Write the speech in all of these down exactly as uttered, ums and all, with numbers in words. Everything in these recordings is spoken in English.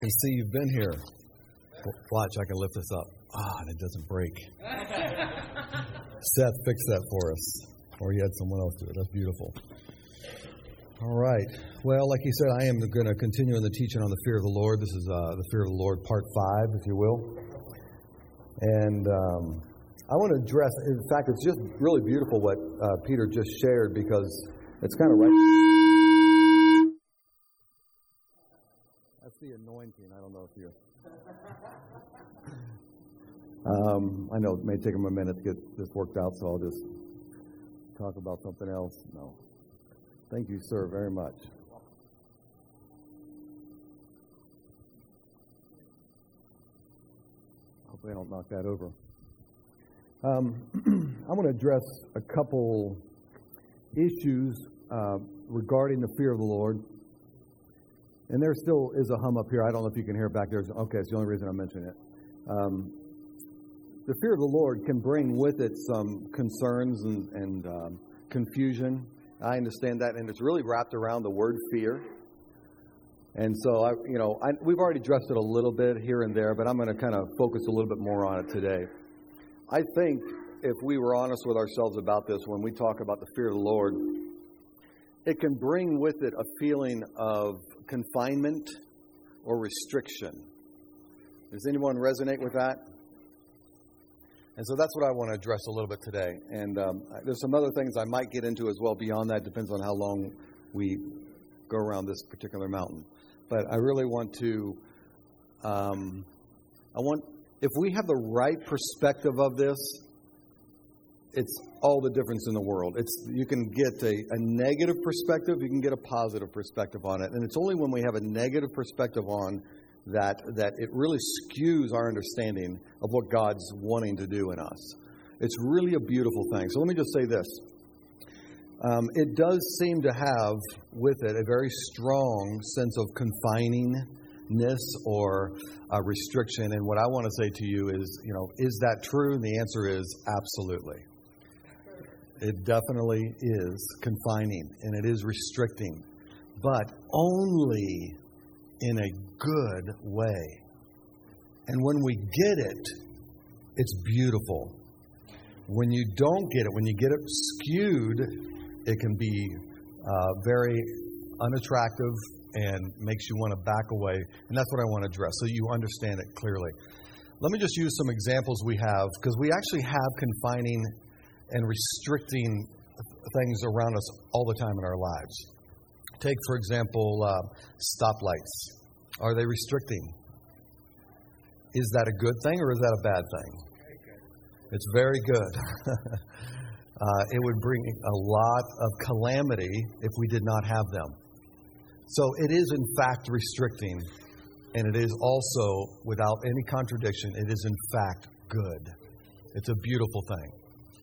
You see, you've been here. Watch, I can lift this up. Ah, and it doesn't break. Seth fixed that for us. Or he had someone else do it. That's beautiful. All right. Well, like he said, I am going to continue in the teaching on the fear of the Lord. This is uh, the fear of the Lord, part five, if you will. And um, I want to address, in fact, it's just really beautiful what uh, Peter just shared, because it's kind of right. That's the anointing. I don't know if you... Um, I know it may take him a minute to get this worked out, so I'll just talk about something else. No. Thank you, sir, very much. Hopefully I don't knock that over. Um, I want to address a couple issues uh, regarding the fear of the Lord. And there still is a hum up here. I don't know if you can hear it back there. Okay, it's the only reason I'm mentioning it. Um, the fear of the Lord can bring with it some concerns and, and um, confusion. I understand that, and it's really wrapped around the word fear. And so, I, you know, I, we've already addressed it a little bit here and there, but I'm going to kind of focus a little bit more on it today. I think if we were honest with ourselves about this, when we talk about the fear of the Lord, it can bring with it a feeling of confinement or restriction. Does anyone resonate with that? And so that's what I want to address a little bit today. And um, there's some other things I might get into as well beyond that. Depends on how long we go around this particular mountain. But I really want to, um, I want, if we have the right perspective of this, it's all the difference in the world. It's you can get a, a negative perspective, you can get a positive perspective on it. And it's only when we have a negative perspective on that that it really skews our understanding of what God's wanting to do in us. It's really a beautiful thing. So let me just say this. Um, it does seem to have with it a very strong sense of confiningness or uh, restriction. And what I want to say to you is, you know, is that true? And the answer is absolutely. It definitely is confining and it is restricting, but only in a good way. And when we get it, it's beautiful. When you don't get it, when you get it skewed, it can be uh, very unattractive and makes you want to back away. And that's what I want to address so you understand it clearly. Let me just use some examples we have, because we actually have confining and restricting things around us all the time in our lives. Take, for example, uh, stoplights. Are they restricting? Is that a good thing or is that a bad thing? It's very good. uh, it would bring a lot of calamity if we did not have them. So it is in fact restricting, and it is also, without any contradiction, it is in fact good. It's a beautiful thing.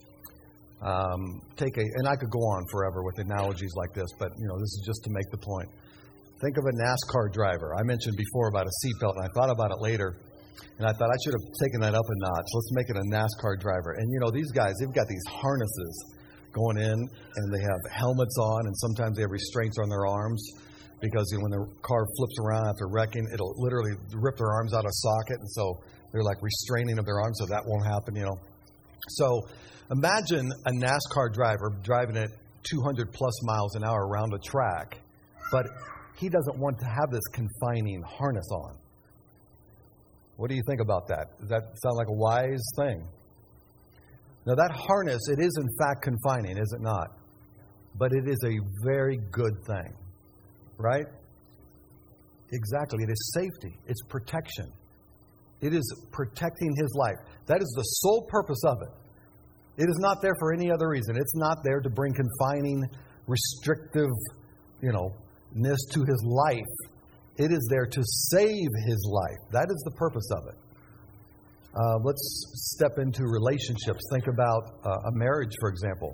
Um, take a, and I could go on forever with analogies like this, but you know, this is just to make the point. Think of a NASCAR driver. I mentioned before about a seatbelt, and I thought about it later, and I thought I should have taken that up a notch. Let's make it a NASCAR driver. And you know, these guys, they've got these harnesses going in, and they have helmets on, and sometimes they have restraints on their arms, because you know, when the car flips around after wrecking, it'll literally rip their arms out of socket, and so they're like restraining of their arms, so that won't happen, you know. So imagine a NASCAR driver driving at two hundred plus miles an hour around a track, but he doesn't want to have this confining harness on. What do you think about that? Does that sound like a wise thing? Now that harness, it is in fact confining, is it not? But it is a very good thing, right? Exactly. It is safety. It's protection. It is protecting his life. That is the sole purpose of it. It is not there for any other reason. It's not there to bring confining, restrictive, you know, ness to his life. It is there to save his life. That is the purpose of it. Uh, let's step into relationships. Think about uh, a marriage, for example.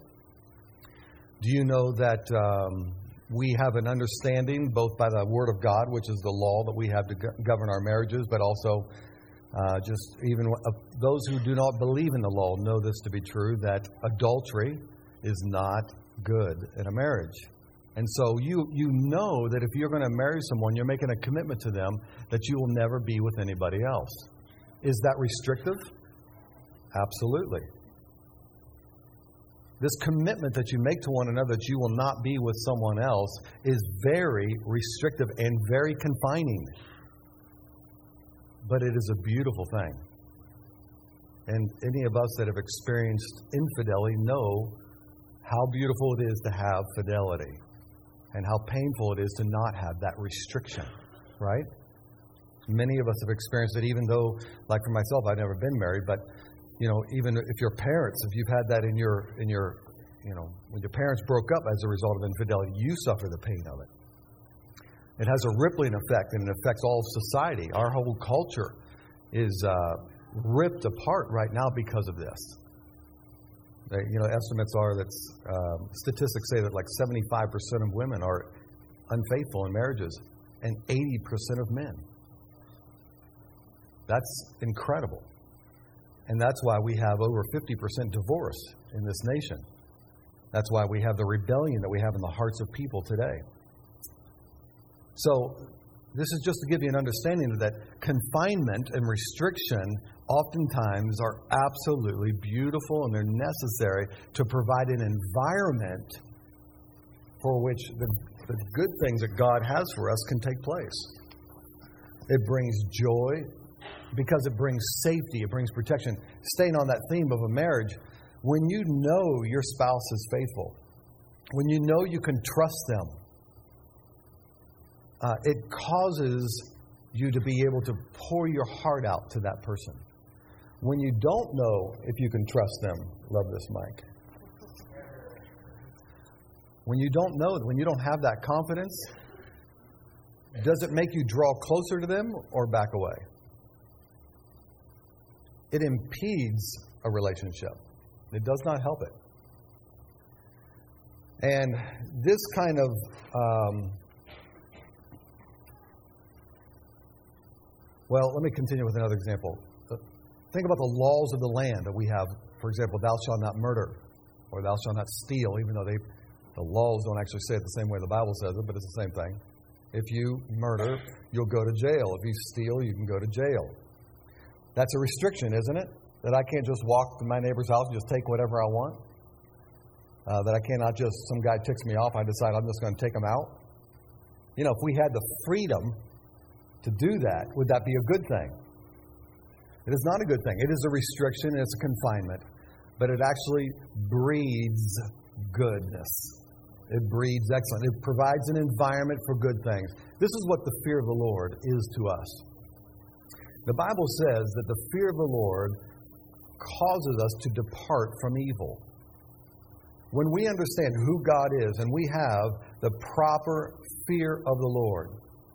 Do you know that um, we have an understanding, both by the Word of God, which is the law that we have to go- govern our marriages, but also uh, just even uh, those who do not believe in the law know this to be true, that adultery is not good in a marriage. And so you you know that if you're going to marry someone, you're making a commitment to them that you will never be with anybody else. Is that restrictive? Absolutely. This commitment that you make to one another that you will not be with someone else is very restrictive and very confining. But it is a beautiful thing. And any of us that have experienced infidelity know how beautiful it is to have fidelity and how painful it is to not have that restriction, right? Many of us have experienced it, even though, like for myself, I've never been married, but you know, even if your parents, if you've had that in your, in your, you know, when your parents broke up as a result of infidelity, you suffer the pain of it. It has a rippling effect, and it affects all of society. Our whole culture is uh, ripped apart right now because of this. They, you know, estimates are that um, statistics say that like seventy-five percent of women are unfaithful in marriages, and eighty percent of men. That's incredible. And that's why we have over fifty percent divorce in this nation. That's why we have the rebellion that we have in the hearts of people today. So this is just to give you an understanding of that confinement and restriction oftentimes are absolutely beautiful, and they're necessary to provide an environment for which the, the good things that God has for us can take place. It brings joy because it brings safety, it brings protection. Staying on that theme of a marriage, when you know your spouse is faithful, when you know you can trust them, uh, it causes you to be able to pour your heart out to that person. When you don't know if you can trust them, love this mic. When you don't know, when you don't have that confidence, does it make you draw closer to them or back away? It impedes a relationship. It does not help it. And this kind of um, well, let me continue with another example. Think about the laws of the land that we have. For example, thou shalt not murder, or thou shalt not steal, even though they, the laws don't actually say it the same way the Bible says it, but it's the same thing. If you murder, you'll go to jail. If you steal, you can go to jail. That's a restriction, isn't it? That I can't just walk to my neighbor's house and just take whatever I want. Uh, that I cannot just, some guy ticks me off, I decide I'm just going to take him out. You know, if we had the freedom to do that, would that be a good thing? It is not a good thing. It is a restriction, it's a confinement. But it actually breeds goodness. It breeds excellence. It provides an environment for good things. This is what the fear of the Lord is to us. The Bible says that the fear of the Lord causes us to depart from evil. When we understand who God is and we have the proper fear of the Lord.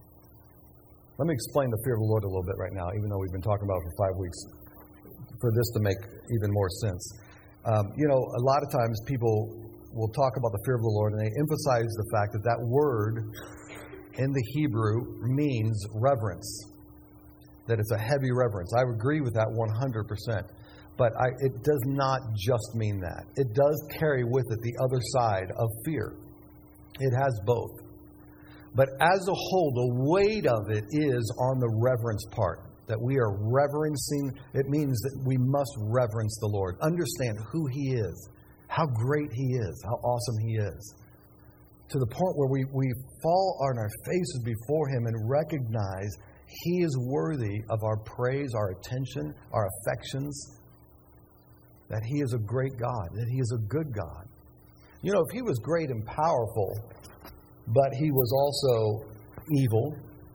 Let me explain the fear of the Lord a little bit right now, even though we've been talking about it for five weeks, for this to make even more sense. Um, you know, a lot of times people will talk about the fear of the Lord and they emphasize the fact that that word in the Hebrew means reverence. That it's a heavy reverence. I agree with that one hundred percent. But I, it does not just mean that. It does carry with it the other side of fear. It has both. But as a whole, the weight of it is on the reverence part. That we are reverencing. It means that we must reverence the Lord. Understand who He is. How great He is. How awesome He is. To the point where we, we fall on our faces before Him and recognize He is worthy of our praise, our attention, our affections. That He is a great God. That He is a good God. You know, if He was great and powerful, but He was also evil,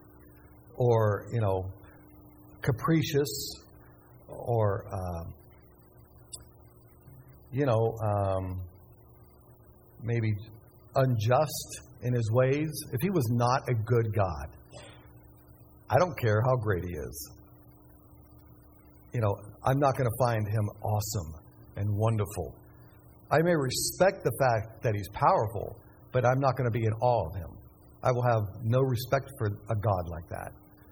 or, you know, capricious, or, uh, you know, um, maybe unjust in His ways, if He was not a good God, I don't care how great He is. You know, I'm not going to find Him awesome and wonderful. I may respect the fact that He's powerful, but I'm not going to be in awe of Him. I will have no respect for a God like that.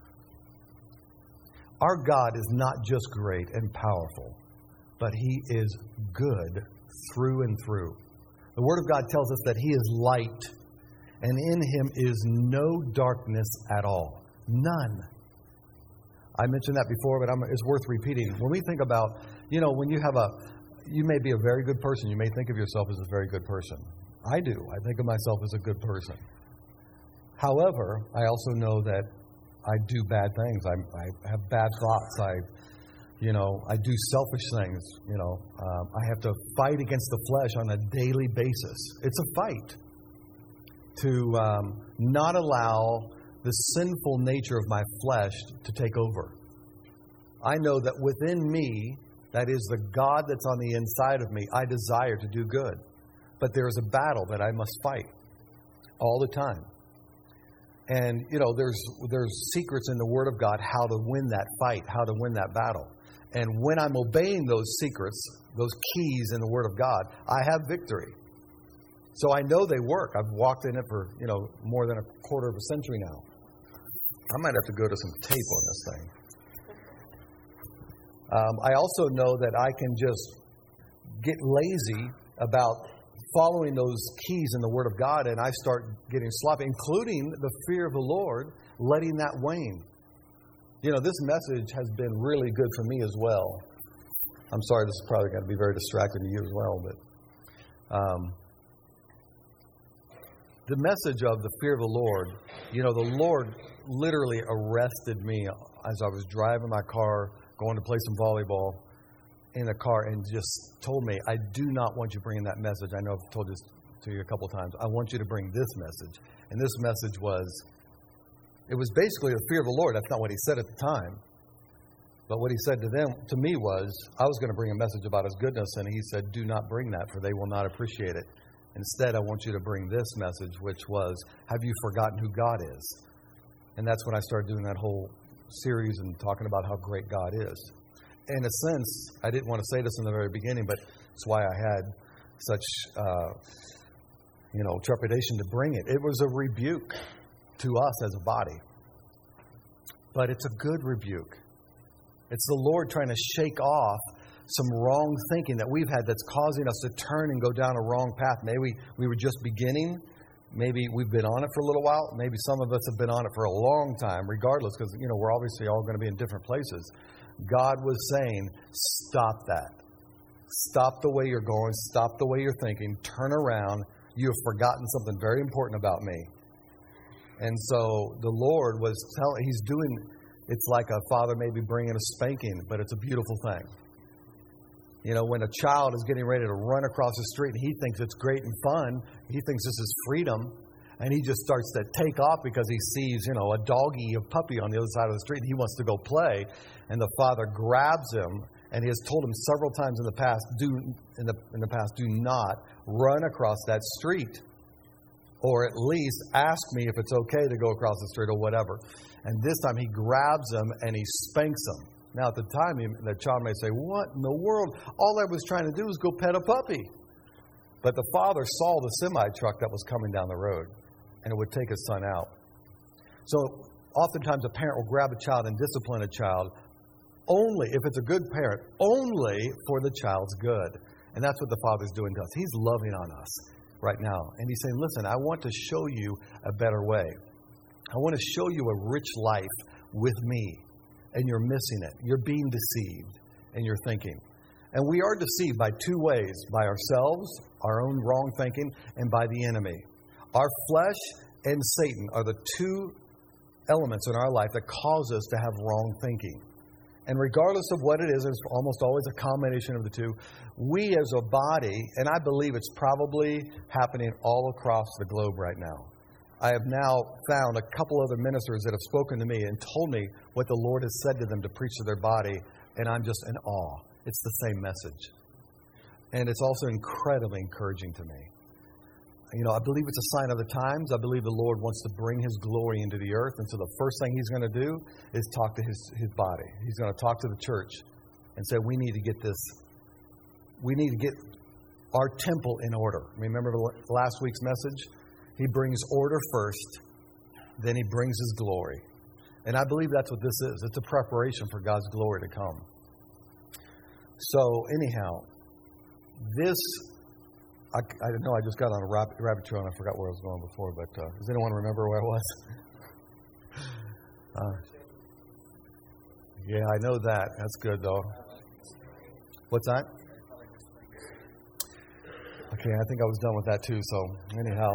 Our God is not just great and powerful, but He is good through and through. The Word of God tells us that He is light. and in him is no darkness at all. None. I mentioned that before, but I'm, it's worth repeating. When we think about, you know, when you have a, you may be a very good person. You may think of yourself as a very good person. I do. I think of myself as a good person. However, I also know that I do bad things. I, I have bad thoughts. I, you know, I do selfish things. You know, um, I have to fight against the flesh on a daily basis. It's a fight to um, not allow the sinful nature of my flesh to take over. I know that within me, that is the God that's on the inside of me, I desire to do good. But there is a battle that I must fight all the time. And, you know, there's there's secrets in the Word of God how to win that fight, how to win that battle. And when I'm obeying those secrets, those keys in the Word of God, I have victory. So I know they work. I've walked in it for, you know, more than a quarter of a century now. I might have to go to some tape on this thing. Um, I also know that I can just get lazy about following those keys in the Word of God, and I start getting sloppy, including the fear of the Lord, letting that wane. You know, this message has been really good for me as well. I'm sorry, this is probably going to be very distracting to you as well, but um, the message of the fear of the Lord, you know, the Lord literally arrested me as I was driving my car, going to play some volleyball in the car, and just told me, I do not want you bringing that message. I know I've told this to you a couple times. I want you to bring this message. And this message was, it was basically the fear of the Lord. That's not what he said at the time. But what he said to them, to me was, I was going to bring a message about his goodness, and he said, do not bring that, for they will not appreciate it. Instead, I want you to bring this message, which was, have you forgotten who God is? And that's when I started doing that whole series and talking about how great God is. In a sense, I didn't want to say this in the very beginning, but it's why I had such, uh, you know, trepidation to bring it. It was a rebuke to us as a body. But it's a good rebuke. It's the Lord trying to shake off some wrong thinking that we've had that's causing us to turn and go down a wrong path. Maybe we, we were just beginning. Maybe we've been on it for a little while. Maybe some of us have been on it for a long time, regardless, because, you know, we're obviously all going to be in different places. God was saying, stop that. Stop the way you're going. Stop the way you're thinking. Turn around. You have forgotten something very important about me. And so the Lord was telling, he's doing, it's like a father maybe bringing a spanking, but it's a beautiful thing. You know, when a child is getting ready to run across the street and he thinks it's great and fun, he thinks this is freedom, and he just starts to take off because he sees, you know, a doggy, a puppy on the other side of the street, and he wants to go play, and the father grabs him, and he has told him several times in the past, do in the in the past, do not run across that street, or at least ask me if it's okay to go across the street or whatever. And this time he grabs him and he spanks him. Now, at the time, the child may say, what in the world? All I was trying to do was go pet a puppy. But the father saw the semi-truck that was coming down the road, and it would take his son out. So oftentimes a parent will grab a child and discipline a child only, if it's a good parent, only for the child's good. And that's what the Father's doing to us. He's loving on us right now. And he's saying, listen, I want to show you a better way. I want to show you a rich life with me. And you're missing it. You're being deceived in your thinking. And we are deceived by two ways, by ourselves, our own wrong thinking, and by the enemy. Our flesh and Satan are the two elements in our life that cause us to have wrong thinking. And regardless of what it is, it's almost always a combination of the two. We as a body, and I believe it's probably happening all across the globe right now. I have now found a couple other ministers that have spoken to me and told me what the Lord has said to them to preach to their body, and I'm just in awe. It's the same message. And it's also incredibly encouraging to me. You know, I believe it's a sign of the times. I believe the Lord wants to bring His glory into the earth, and so the first thing He's going to do is talk to His, his body. He's going to talk to the church and say, we need to get this, we need to get our temple in order. Remember last week's message? He brings order first, then He brings His glory. And I believe that's what this is. It's a preparation for God's glory to come. So anyhow, this I, I know I just got on a rabbit, rabbit trail and I forgot where I was going before, but uh, does anyone remember where I was? uh, yeah, I know that. That's good, though. What's that? Okay, I think I was done with that too, so anyhow.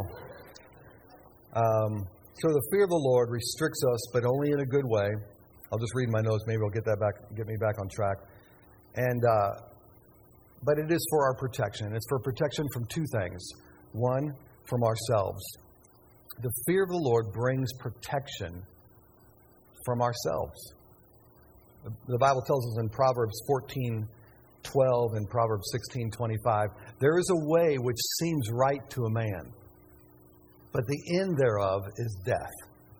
Um, so the fear of the Lord restricts us, but only in a good way. I'll just read my notes. Maybe I'll get that back, get me back on track. And uh, but it is for our protection. It's for protection from two things. One, from ourselves. The fear of the Lord brings protection from ourselves. The, the Bible tells us in Proverbs fourteen twelve and Proverbs sixteen twenty-five, there is a way which seems right to a man, but the end thereof is death.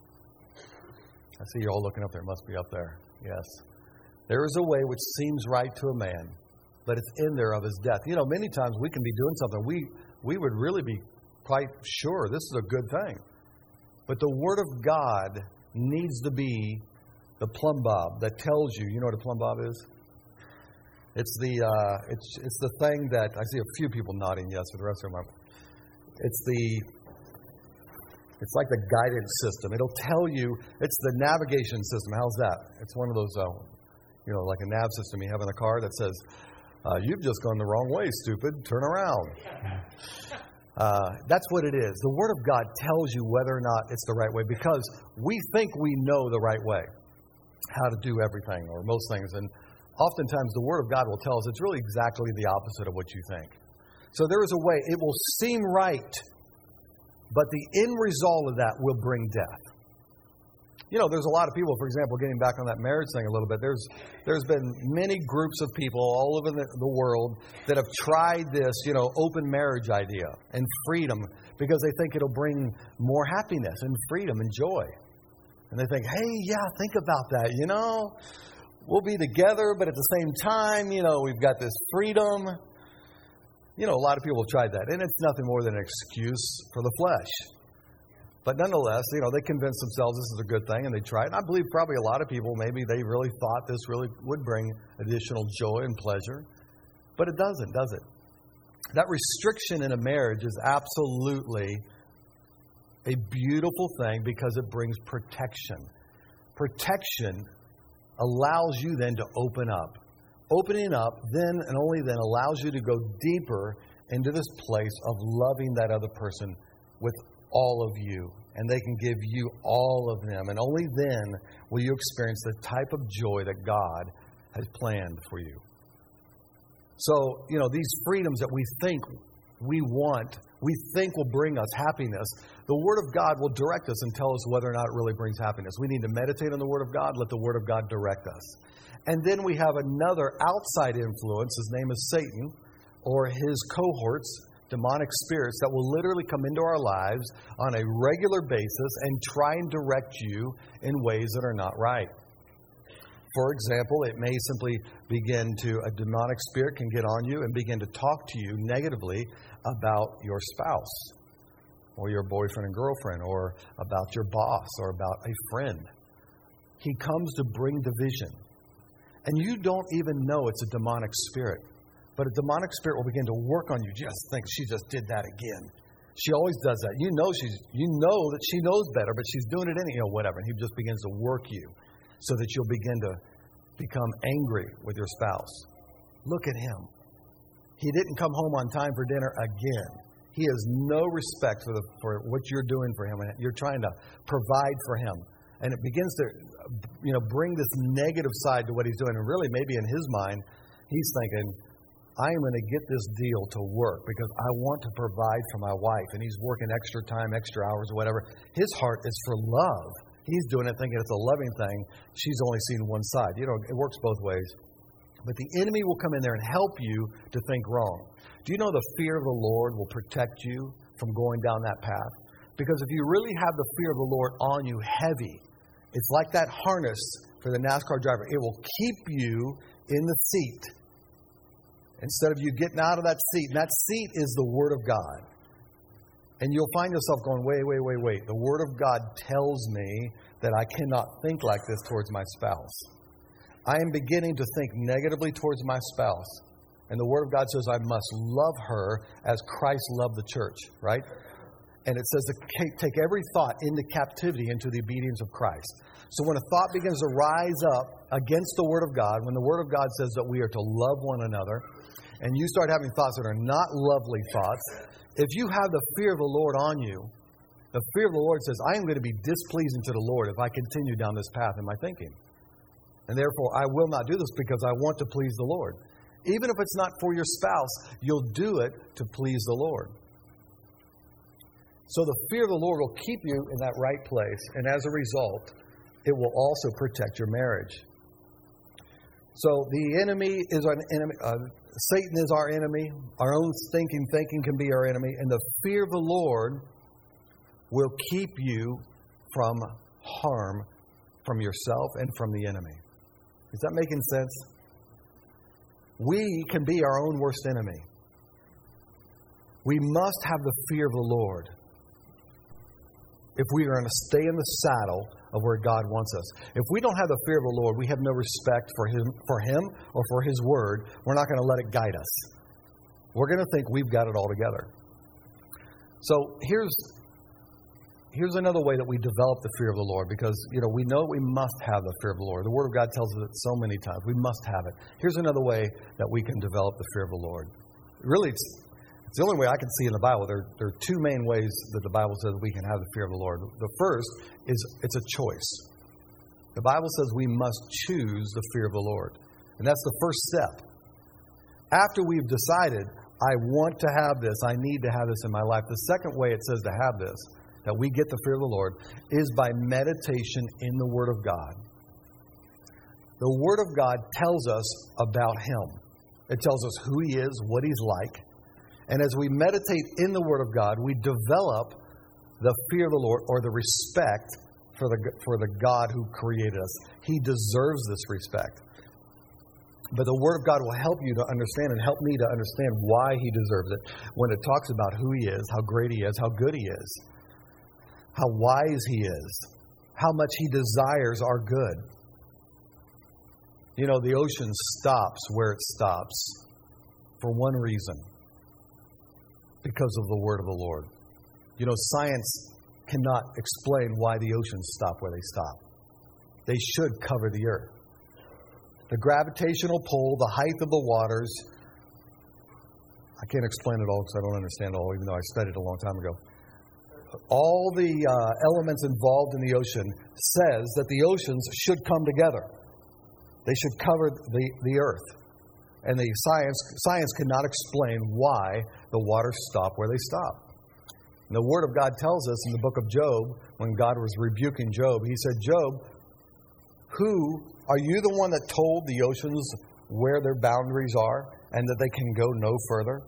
I see you all looking up there. It must be up there. Yes. There is a way which seems right to a man, but its end thereof is death. You know, many times we can be doing something. We, we would really be quite sure this is a good thing. But the Word of God needs to be the plumb bob that tells you. You know what a plumb bob is? It's the uh, it's it's the thing that I see a few people nodding yes, but the rest of them are. It's the It's like the guidance system. It'll tell you, it's the navigation system. How's that? It's one of those, uh, you know, like a nav system you have in the car that says, uh, you've just gone the wrong way, stupid. Turn around. Uh, that's what it is. The Word of God tells you whether or not it's the right way because we think we know the right way, how to do everything or most things. And oftentimes the Word of God will tell us it's really exactly the opposite of what you think. So there is a way. It will seem right, but the end result of that will bring death. You know, there's a lot of people, for example, getting back on that marriage thing a little bit, there's there's been many groups of people all over the, the world that have tried this, you know, open marriage idea and freedom because they think it'll bring more happiness and freedom and joy. And they think, hey, yeah, think about that, you know. We'll be together, but at the same time, you know, we've got this freedom. You know, a lot of people have tried that, and it's nothing more than an excuse for the flesh. But nonetheless, you know, they convince themselves this is a good thing, and they try it. And I believe probably a lot of people, maybe they really thought this really would bring additional joy and pleasure. But it doesn't, does it? That restriction in a marriage is absolutely a beautiful thing because it brings protection. Protection allows you then to open up. Opening up then and only then allows you to go deeper into this place of loving that other person with all of you. And they can give you all of them. And only then will you experience the type of joy that God has planned for you. So, you know, these freedoms that we think we want, we think will bring us happiness, the Word of God will direct us and tell us whether or not it really brings happiness. We need to meditate on the Word of God, let the Word of God direct us. And then we have another outside influence. His name is Satan, or his cohorts, demonic spirits that will literally come into our lives on a regular basis and try and direct you in ways that are not right. For example, it may simply begin to, a demonic spirit can get on you and begin to talk to you negatively about your spouse or your boyfriend and girlfriend or about your boss or about a friend. He comes to bring division. And you don't even know it's a demonic spirit. But a demonic spirit will begin to work on you. Just think, she just did that again. She always does that. You know she's, you know that she knows better, but she's doing it any, you know, whatever. And he just begins to work you so that you'll begin to become angry with your spouse. Look at him. He didn't come home on time for dinner again. He has no respect for the for what you're doing for him. And you're trying to provide for him. And it begins to, you know, bring this negative side to what he's doing. And really, maybe in his mind, he's thinking, I am going to get this deal to work because I want to provide for my wife. And he's working extra time, extra hours, or whatever. His heart is for love. He's doing it thinking it's a loving thing. She's only seen one side. You know, it works both ways. But the enemy will come in there and help you to think wrong. Do you know the fear of the Lord will protect you from going down that path? Because if you really have the fear of the Lord on you heavy, it's like that harness for the NASCAR driver. It will keep you in the seat instead of you getting out of that seat. And that seat is the Word of God. And you'll find yourself going, wait, wait, wait, wait. The Word of God tells me that I cannot think like this towards my spouse. I am beginning to think negatively towards my spouse. And the Word of God says I must love her as Christ loved the church, right? And it says to take every thought into captivity into the obedience of Christ. So when a thought begins to rise up against the Word of God, when the Word of God says that we are to love one another, and you start having thoughts that are not lovely thoughts, if you have the fear of the Lord on you, the fear of the Lord says, I am going to be displeasing to the Lord if I continue down this path in my thinking. And therefore, I will not do this because I want to please the Lord. Even if it's not for your spouse, you'll do it to please the Lord. So the fear of the Lord will keep you in that right place. And as a result, it will also protect your marriage. So the enemy is an enemy. Uh, Satan is our enemy. Our own thinking, thinking can be our enemy. And the fear of the Lord will keep you from harm from yourself and from the enemy. Is that making sense? We can be our own worst enemy. We must have the fear of the Lord if we are going to stay in the saddle of where God wants us. If we don't have the fear of the Lord, we have no respect for Him, for Him or for His Word. We're not going to let it guide us. We're going to think we've got it all together. So here's here's another way that we develop the fear of the Lord, because you know we know we must have the fear of the Lord. The Word of God tells us it so many times. We must have it. Here's another way that we can develop the fear of the Lord. Really, it's It's the only way I can see in the Bible. There, there are two main ways that the Bible says we can have the fear of the Lord. The first is it's a choice. The Bible says we must choose the fear of the Lord. And that's the first step. After we've decided, I want to have this, I need to have this in my life, the second way it says to have this, that we get the fear of the Lord, is by meditation in the Word of God. The Word of God tells us about Him. It tells us who He is, what He's like. And as we meditate in the Word of God, we develop the fear of the Lord, or the respect for the for the God who created us. He deserves this respect. But the Word of God will help you to understand and help me to understand why He deserves it when it talks about who He is, how great He is, how good He is, how wise He is, how much He desires our good. You know, the ocean stops where it stops for one reason. Because of the Word of the Lord. You know, science cannot explain why the oceans stop where they stop. They should cover the earth. The gravitational pull, the height of the waters. I can't explain it all because I don't understand it all, even though I studied it a long time ago. All the uh, elements involved in the ocean says that the oceans should come together. They should cover the, the earth. And the science science cannot explain why the waters stop where they stop. And the Word of God tells us in the book of Job, when God was rebuking Job, He said, Job, who are you the one that told the oceans where their boundaries are and that they can go no further?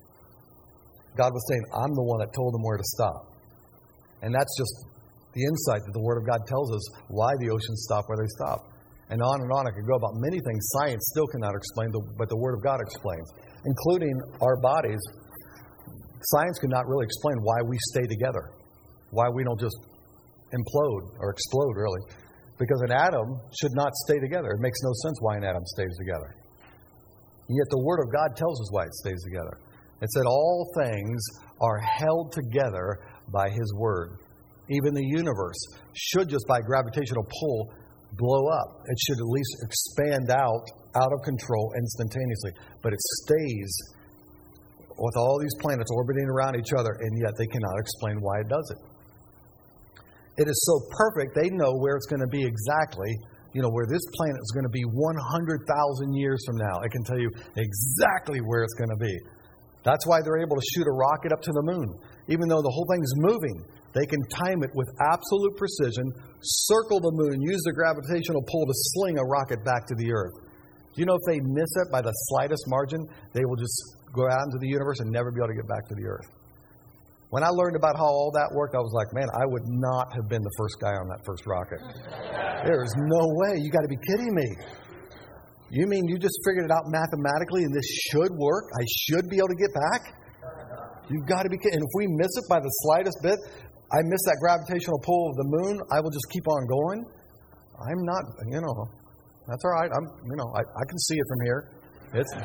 God was saying, I'm the one that told them where to stop. And that's just the insight that the Word of God tells us why the oceans stop where they stop. And on and on I could go about many things science still cannot explain, but the Word of God explains, including our bodies. Science cannot really explain why we stay together, why we don't just implode or explode, really. Because an atom should not stay together. It makes no sense why an atom stays together. And yet the Word of God tells us why it stays together. It said all things are held together by His Word. Even the universe should just by gravitational pull blow up. It should at least expand out, out of control instantaneously. But it stays with all these planets orbiting around each other, and yet they cannot explain why it does it. It is so perfect, they know where it's going to be exactly, you know, where this planet is going to be one hundred thousand years from now. It can tell you exactly where it's going to be. That's why they're able to shoot a rocket up to the moon. Even though the whole thing's moving, they can time it with absolute precision, circle the moon, use the gravitational pull to sling a rocket back to the earth. Do you know if they miss it by the slightest margin, they will just go out into the universe and never be able to get back to the earth? When I learned about how all that worked, I was like, man, I would not have been the first guy on that first rocket. There is no way. You got to be kidding me. You mean you just figured it out mathematically and this should work? I should be able to get back? You've got to be kidding. And if we miss it by the slightest bit, I miss that gravitational pull of the moon, I will just keep on going. I'm not, you know, that's all right. I'm, you know, I, I can see it from here. It's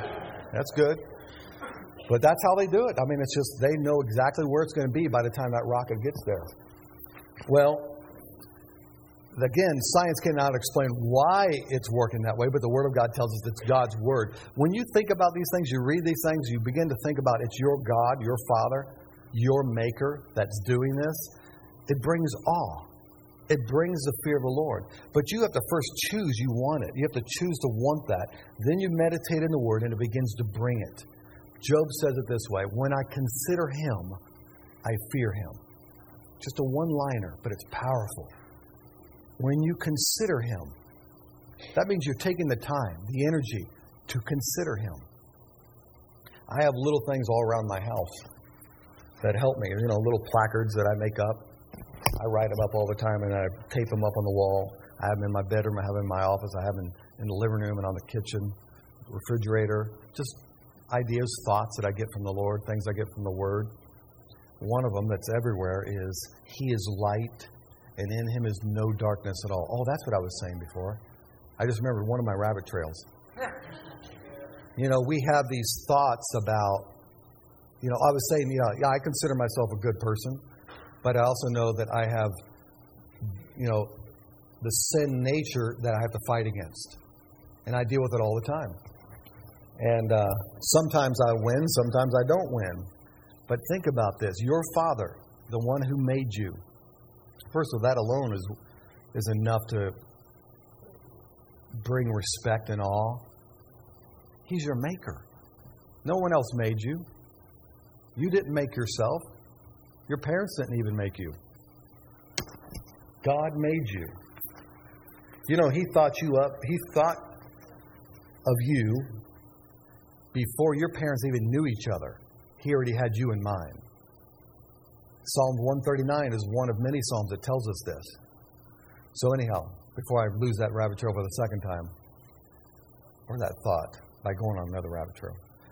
That's good. But that's how they do it. I mean, it's just they know exactly where it's going to be by the time that rocket gets there. Well, again, science cannot explain why it's working that way, but the Word of God tells us it's God's Word. When you think about these things, you read these things, you begin to think about it's your God, your Father, your Maker that's doing this. It brings awe. It brings the fear of the Lord. But you have to first choose you want it. You have to choose to want that. Then you meditate in the Word and it begins to bring it. Job says it this way, when I consider Him, I fear Him. Just a one-liner, but it's powerful. When you consider Him, that means you're taking the time, the energy to consider Him. I have little things all around my house that help me. You know, little placards that I make up. I write them up all the time and I tape them up on the wall. I have them in my bedroom. I have them in my office. I have them in, in the living room and on the kitchen, refrigerator. Just ideas, thoughts that I get from the Lord, things I get from the Word. One of them that's everywhere is He is light. And in Him is no darkness at all. Oh, that's what I was saying before. I just remembered one of my rabbit trails. You know, we have these thoughts about, you know, I was saying, you know, yeah, I consider myself a good person, but I also know that I have, you know, the sin nature that I have to fight against. And I deal with it all the time. And uh, sometimes I win, sometimes I don't win. But think about this. Your Father, the one who made you, first of all, that alone is is enough to bring respect and awe. He's your maker. No one else made you. You didn't make yourself. Your parents didn't even make you. God made you. You know, He thought you up. He thought of you before your parents even knew each other. He already had you in mind. Psalm one thirty-nine is one of many Psalms that tells us this. So anyhow, before I lose that rabbit trail for the second time, or that thought, by going on another rabbit trail,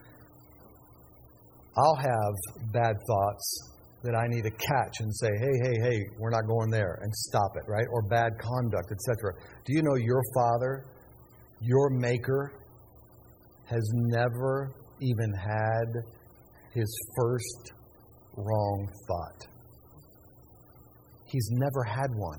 I'll have bad thoughts that I need to catch and say, hey, hey, hey, we're not going there, and stop it, right? Or bad conduct, et cetera. Do you know your Father, your Maker, has never even had his first wrong thought? He's never had one.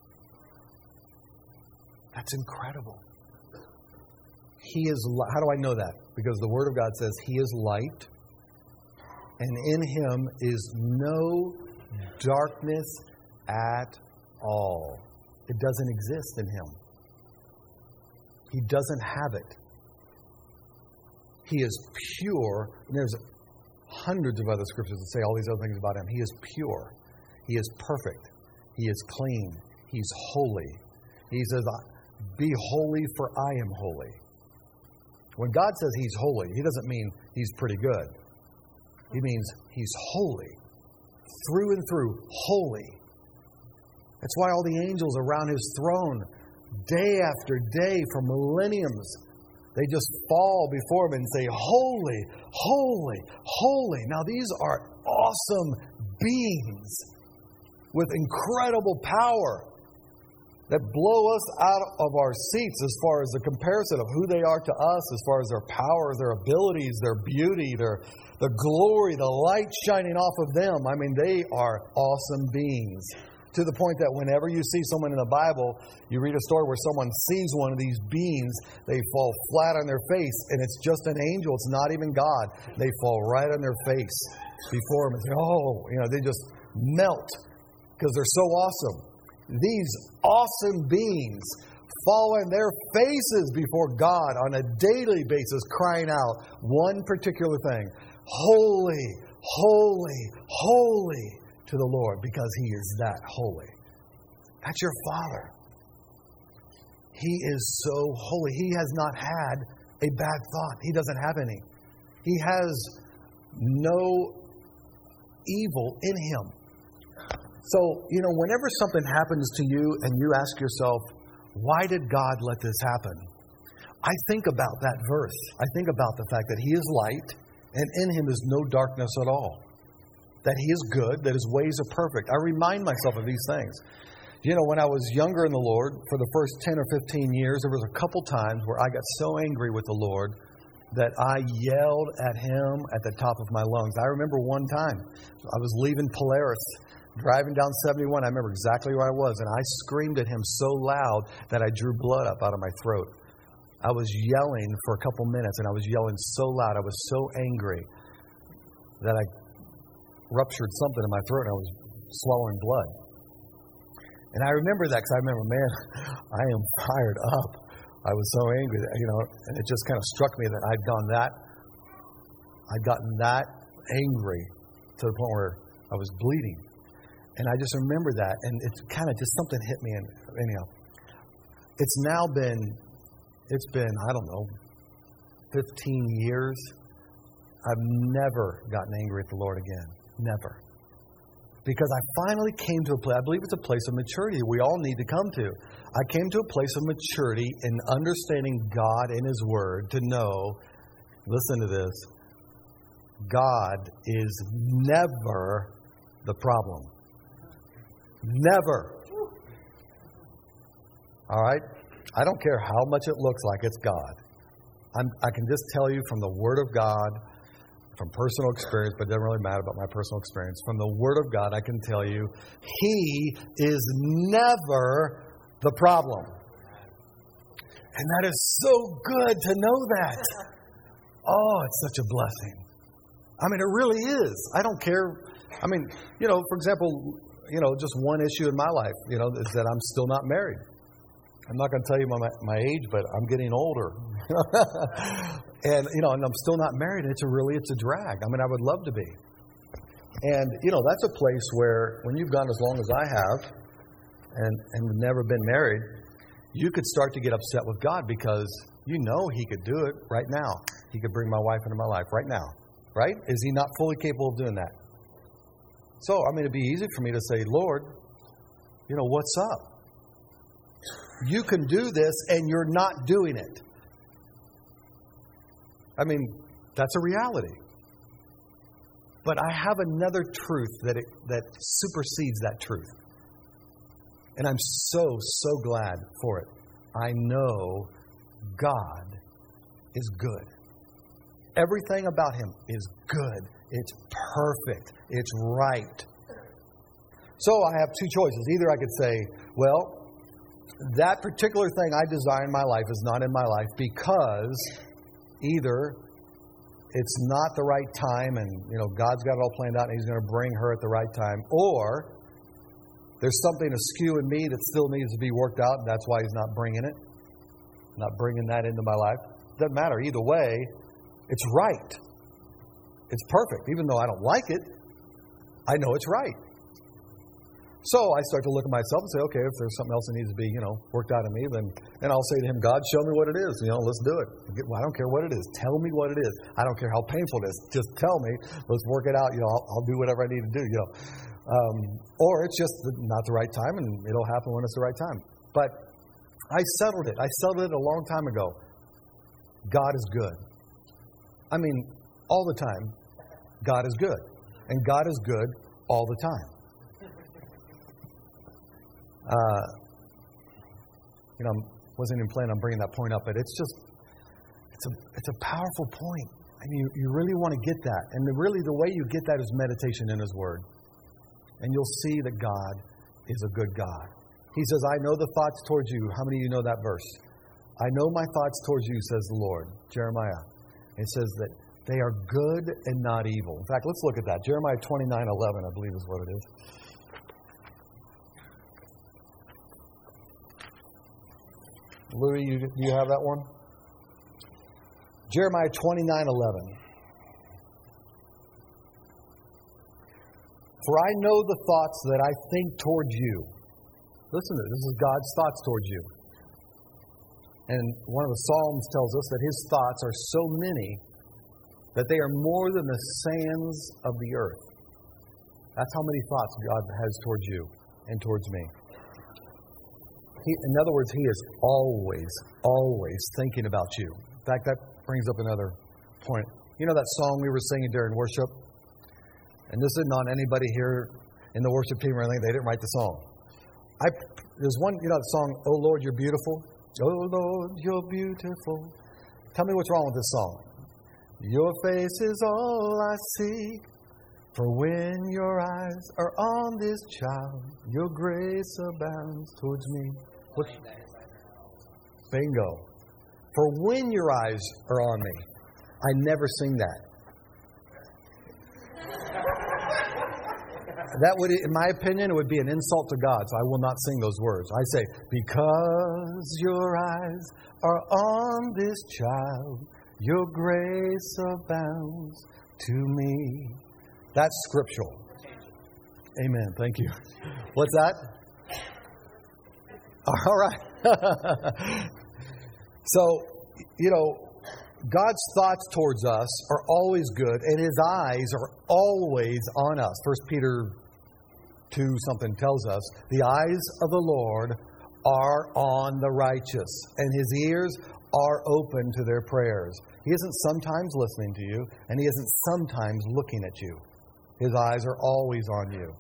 That's incredible. He is, how do I know that? Because the Word of God says He is light, and in Him is no darkness at all. It doesn't exist in Him. He doesn't have it. He is pure. And there's hundreds of other scriptures that say all these other things about Him. He is pure. He is perfect. He is clean. He's holy. He says, be holy for I am holy. When God says He's holy, He doesn't mean He's pretty good. He means He's holy. Through and through, holy. That's why all the angels around His throne, day after day for millenniums, they just fall before Him and say, holy, holy, holy. Now these are awesome beings with incredible power that blow us out of our seats as far as the comparison of who they are to us, as far as their power, their abilities, their beauty, their the glory, the light shining off of them. I mean, they are awesome beings. To the point that whenever you see someone in the Bible, you read a story where someone sees one of these beings, they fall flat on their face, and it's just an angel. It's not even God. They fall right on their face before Him and say, oh, you know, they just melt because they're so awesome. These awesome beings fall on their faces before God on a daily basis, crying out one particular thing: holy, holy, holy to the Lord, because He is that holy. That's your Father. He is so holy. He has not had a bad thought. He doesn't have any. He has no evil in Him. So, you know, whenever something happens to you and you ask yourself, why did God let this happen? I think about that verse. I think about the fact that He is light and in Him is no darkness at all. That He is good, that His ways are perfect. I remind myself of these things. You know, when I was younger in the Lord, for the first ten or fifteen years, there was a couple times where I got so angry with the Lord that I yelled at him at the top of my lungs. I remember one time, I was leaving Polaris, driving down seventy-one. I remember exactly where I was, and I screamed at him so loud that I drew blood up out of my throat. I was yelling for a couple minutes, and I was yelling so loud, I was so angry that I ruptured something in my throat, and I was swallowing blood. And I remember that because I remember, man, I am fired up. I was so angry, that, you know, and it just kind of struck me that I'd gone that, I'd gotten that angry to the point where I was bleeding. And I just remember that, and it's kind of just something hit me. And anyhow, it's now been, it's been, I don't know, fifteen years. I've never gotten angry at the Lord again. Never. Because I finally came to a place, I believe it's a place of maturity we all need to come to. I came to a place of maturity in understanding God and His Word to know, listen to this, God is never the problem. Never. All right? I don't care how much it looks like it's God. I'm, I can just tell you from the Word of God, from personal experience, but it doesn't really matter about my personal experience. From the Word of God, I can tell you, He is never the problem. And that is so good to know that. Oh, it's such a blessing. I mean, it really is. I don't care. I mean, you know, for example, you know, just one issue in my life, you know, is that I'm still not married. I'm not going to tell you my my age, but I'm getting older. And, you know, and I'm still not married. And it's a really, it's a drag. I mean, I would love to be. And, you know, that's a place where when you've gone as long as I have and, and never been married, you could start to get upset with God because you know He could do it right now. He could bring my wife into my life right now. Right? Is He not fully capable of doing that? So, I mean, it'd be easy for me to say, Lord, you know, what's up? You can do this and you're not doing it. I mean, that's a reality. But I have another truth that it, that supersedes that truth. And I'm so, so glad for it. I know God is good. Everything about Him is good. It's perfect. It's right. So I have two choices. Either I could say, well, that particular thing I desire in my life is not in my life because either it's not the right time and, you know, God's got it all planned out and He's going to bring her at the right time. Or there's something askew in me that still needs to be worked out and that's why He's not bringing it. Not bringing that into my life. Doesn't matter. Either way, it's right. It's perfect. Even though I don't like it, I know it's right. So I start to look at myself and say, okay, if there's something else that needs to be, you know, worked out in me, then then I'll say to Him, God, show me what it is. You know, let's do it. Well, I don't care what it is. Tell me what it is. I don't care how painful it is. Just tell me. Let's work it out. You know, I'll, I'll do whatever I need to do. You know, um, or it's just not the right time, and it'll happen when it's the right time. But I settled it. I settled it a long time ago. God is good. I mean, all the time, God is good, and God is good all the time. Uh, you know, I wasn't even planning on bringing that point up, but it's just, it's a, it's a powerful point. And you, you really want to get that. And the, really the way you get that is meditation in His Word. And you'll see that God is a good God. He says, I know the thoughts towards you. How many of you know that verse? I know my thoughts towards you, says the Lord. Jeremiah. It says that they are good and not evil. In fact, let's look at that. Jeremiah twenty-nine eleven, I believe is what it is. Louis, you, do you have that one? Jeremiah twenty-nine eleven. For I know the thoughts that I think towards you. Listen to this. This is God's thoughts towards you. And one of the Psalms tells us that His thoughts are so many that they are more than the sands of the earth. That's how many thoughts God has towards you and towards me. He, in other words, He is always, always thinking about you. In fact, that brings up another point. You know that song we were singing during worship? And this isn't on anybody here in the worship team or anything. They didn't write the song. I, there's one, you know the song, Oh Lord, You're Beautiful? Oh Lord, You're Beautiful. Tell me what's wrong with this song. Your face is all I seek. For when your eyes are on this child, your grace abounds towards me. What? Bingo. For when your eyes are on me. I never sing that. That would, in my opinion, it would be an insult to God, so I will not sing those words. I say, because your eyes are on this child, your grace abounds to me. That's scriptural. Amen. Thank you. What's that? All right. So, you know, God's thoughts towards us are always good, and His eyes are always on us. First Peter two something tells us, the eyes of the Lord are on the righteous, and His ears are open to their prayers. He isn't sometimes listening to you, and He isn't sometimes looking at you. His eyes are always on you.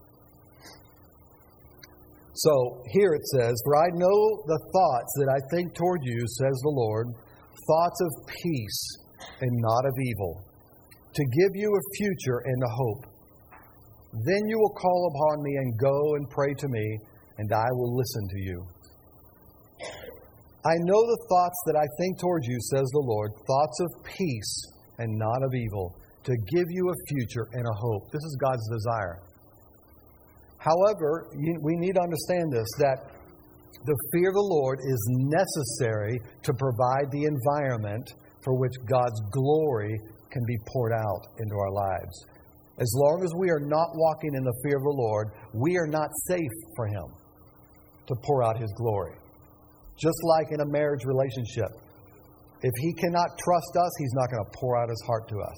So here it says, for I know the thoughts that I think toward you, says the Lord, thoughts of peace and not of evil, to give you a future and a hope. Then you will call upon me and go and pray to me, and I will listen to you. I know the thoughts that I think toward you, says the Lord, thoughts of peace and not of evil, to give you a future and a hope. This is God's desire. However, we need to understand this, that the fear of the Lord is necessary to provide the environment for which God's glory can be poured out into our lives. As long as we are not walking in the fear of the Lord, we are not safe for Him to pour out His glory. Just like in a marriage relationship, if He cannot trust us, He's not going to pour out His heart to us.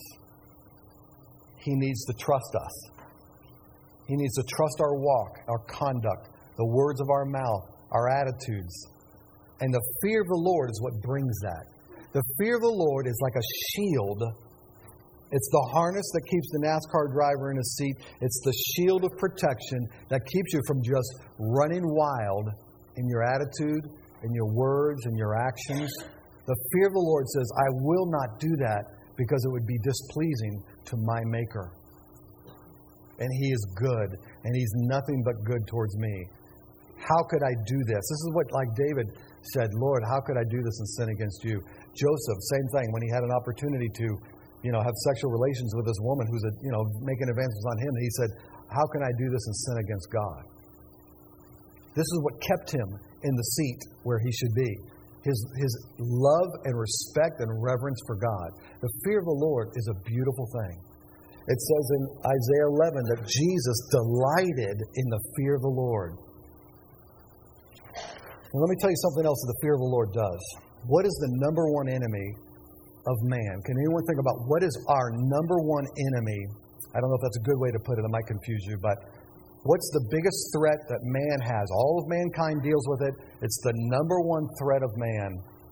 He needs to trust us. He needs to trust our walk, our conduct, the words of our mouth, our attitudes. And the fear of the Lord is what brings that. The fear of the Lord is like a shield. It's the harness that keeps the NASCAR driver in his seat. It's the shield of protection that keeps you from just running wild in your attitude, in your words, in your actions. The fear of the Lord says, I will not do that because it would be displeasing to my Maker. And He is good, and He's nothing but good towards me. How could I do this? This is what, like David said, Lord, how could I do this and sin against you? Joseph, same thing. When he had an opportunity to, you know, have sexual relations with this woman who's, a, you know, making advances on him, he said, how can I do this and sin against God? This is what kept him in the seat where he should be. His, his love and respect and reverence for God. The fear of the Lord is a beautiful thing. It says in Isaiah eleven that Jesus delighted in the fear of the Lord. Well, let me tell you something else that the fear of the Lord does. What is the number one enemy of man? Can anyone think about what is our number one enemy? I don't know if that's a good way to put it. It might confuse you, but what's the biggest threat that man has? All of mankind deals with it. It's the number one threat of man.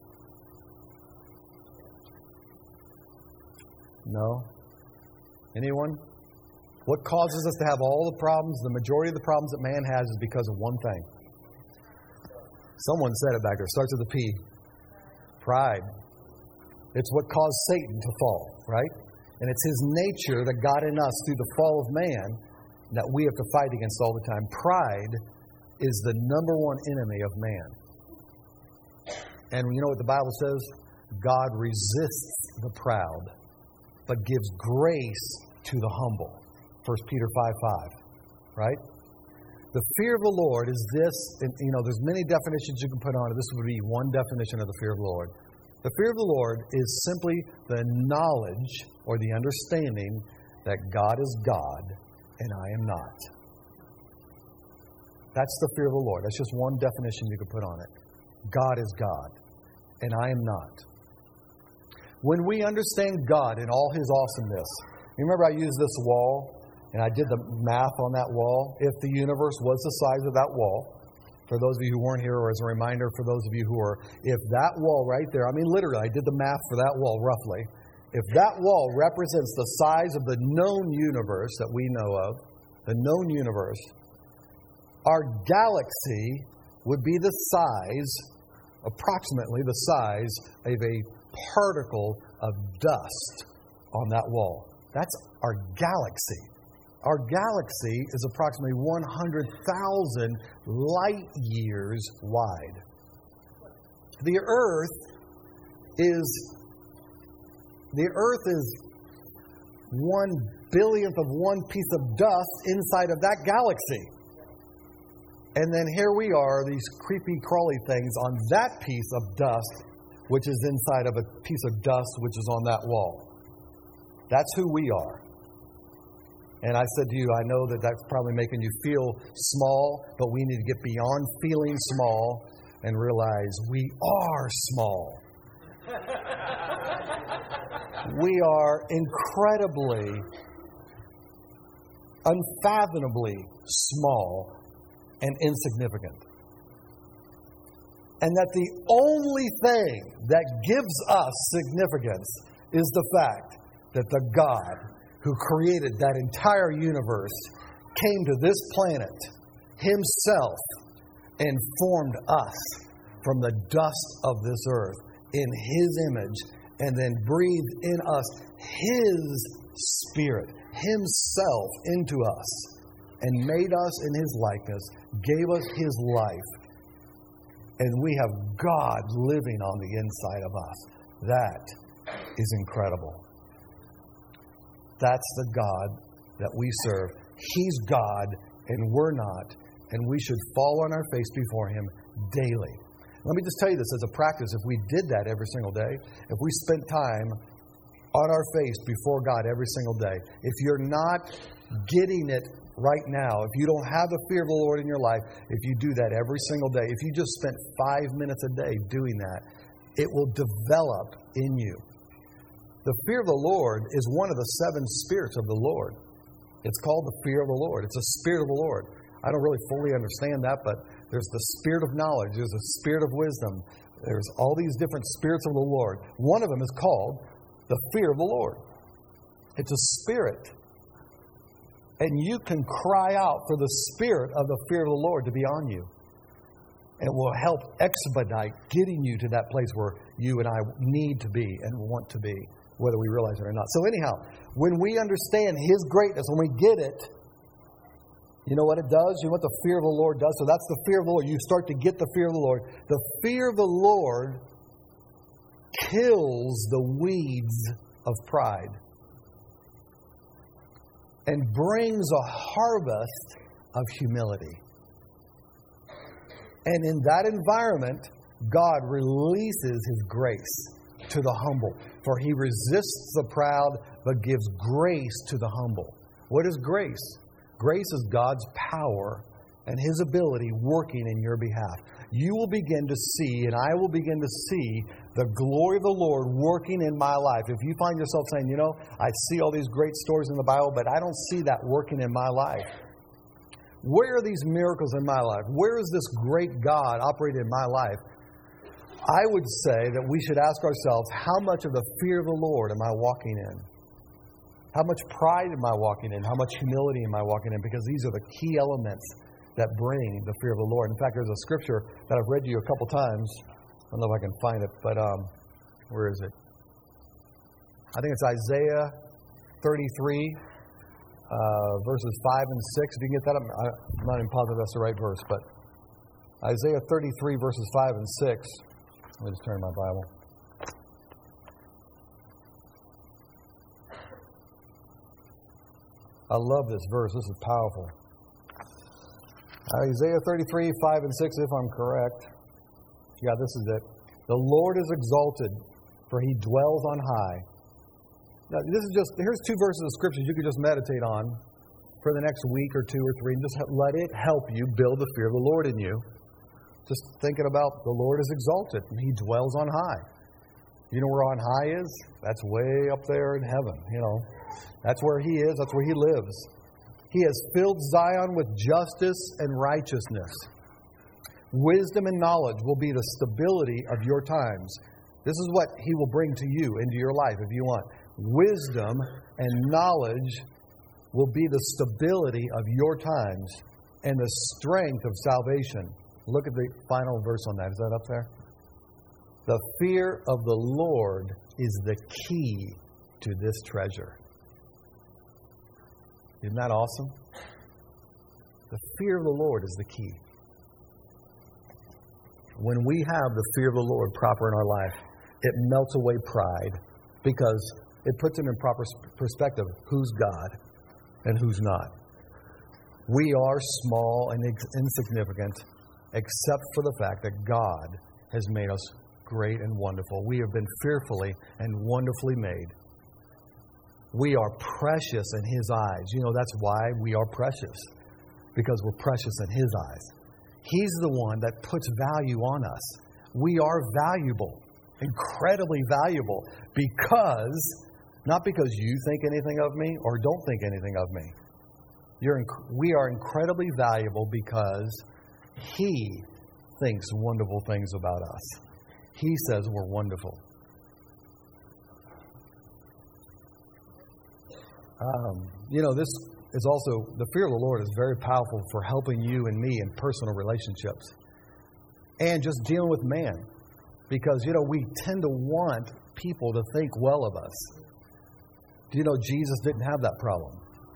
No? Anyone? What causes us to have all the problems, the majority of the problems that man has is because of one thing. Someone said it back there. Starts with a P. Pride. It's what caused Satan to fall, right? And it's his nature that got in us through the fall of man that we have to fight against all the time. Pride is the number one enemy of man. And you know what the Bible says? God resists the proud, but gives grace to the humble. First Peter five five, right? The fear of the Lord is this, and you know, there's many definitions you can put on it. This would be one definition of the fear of the Lord. The fear of the Lord is simply the knowledge or the understanding that God is God and I am not. That's the fear of the Lord. That's just one definition you could put on it. God is God and I am not. When we understand God in all His awesomeness, you remember I used this wall and I did the math on that wall. If the universe was the size of that wall, for those of you who weren't here, or as a reminder for those of you who are, if that wall right there, I mean literally, I did the math for that wall roughly. If that wall represents the size of the known universe that we know of, the known universe, our galaxy would be the size, approximately the size of a particle of dust on that wall. That's our galaxy. Our galaxy is approximately one hundred thousand light years wide. The Earth is the Earth is one billionth of one piece of dust inside of that galaxy. And then here we are, these creepy crawly things on that piece of dust, which is inside of a piece of dust which is on that wall. That's who we are. And I said to you, I know that that's probably making you feel small, but we need to get beyond feeling small and realize we are small. We are incredibly, unfathomably small and insignificant. And that the only thing that gives us significance is the fact that the God who created that entire universe came to this planet Himself and formed us from the dust of this earth in His image, and then breathed in us His Spirit, Himself into us, and made us in His likeness, gave us His life, and we have God living on the inside of us. That is incredible. That's the God that we serve. He's God, and we're not, and we should fall on our face before Him daily. Let me just tell you this as a practice. If we did that every single day, if we spent time on our face before God every single day, if you're not getting it right now, if you don't have the fear of the Lord in your life, if you do that every single day, if you just spent five minutes a day doing that, it will develop in you. The fear of the Lord is one of the seven spirits of the Lord. It's called the fear of the Lord. It's a spirit of the Lord. I don't really fully understand that, but there's the spirit of knowledge. There's a spirit of wisdom. There's all these different spirits of the Lord. One of them is called the fear of the Lord. It's a spirit. And you can cry out for the spirit of the fear of the Lord to be on you. And it will help expedite getting you to that place where you and I need to be and want to be, whether we realize it or not. So anyhow, when we understand His greatness, when we get it, you know what it does? You know what the fear of the Lord does? So that's the fear of the Lord. You start to get the fear of the Lord. The fear of the Lord kills the weeds of pride and brings a harvest of humility. And in that environment, God releases His grace to the humble. For He resists the proud, but gives grace to the humble. What is grace? Grace is God's power and His ability working in your behalf. You will begin to see, and I will begin to see, the glory of the Lord working in my life. If you find yourself saying, you know, I see all these great stories in the Bible, but I don't see that working in my life. Where are these miracles in my life? Where is this great God operating in my life? I would say that we should ask ourselves, how much of the fear of the Lord am I walking in? How much pride am I walking in? How much humility am I walking in? Because these are the key elements that bring the fear of the Lord. In fact, there's a scripture that I've read to you a couple times. I don't know if I can find it, but um, where is it? I think it's Isaiah thirty-three, uh, verses five and six. If you can get that, I'm, I'm not even positive that's the right verse, but Isaiah thirty-three, verses five and six. Let me just turn my Bible. I love this verse. This is powerful. Isaiah thirty-three, five and six, if I'm correct. Yeah, this is it. The Lord is exalted, for He dwells on high. Now, this is just, here's two verses of Scripture you could just meditate on for the next week or two or three, and just let it help you build the fear of the Lord in you. Just thinking about the Lord is exalted, and He dwells on high. You know where on high is? That's way up there in heaven, you know. That's where He is. That's where He lives. He has filled Zion with justice and righteousness. Wisdom and knowledge will be the stability of your times. This is what He will bring to you into your life if you want. Wisdom and knowledge will be the stability of your times and the strength of salvation. Look at the final verse on that. Is that up there? The fear of the Lord is the key to this treasure. Isn't that awesome? The fear of the Lord is the key. When we have the fear of the Lord proper in our life, it melts away pride because it puts it in proper perspective. Who's God and who's not? We are small and insignificant except for the fact that God has made us great and wonderful. We have been fearfully and wonderfully made. We are precious in His eyes. You know, that's why we are precious. Because we're precious in His eyes. He's the one that puts value on us. We are valuable. Incredibly valuable. Because, not because you think anything of me or don't think anything of me. You're, we are incredibly valuable because He thinks wonderful things about us. He says we're wonderful. Um, you know, this is also, the fear of the Lord is very powerful for helping you and me in personal relationships. And just dealing with man. Because, you know, we tend to want people to think well of us. Do you know Jesus didn't have that problem?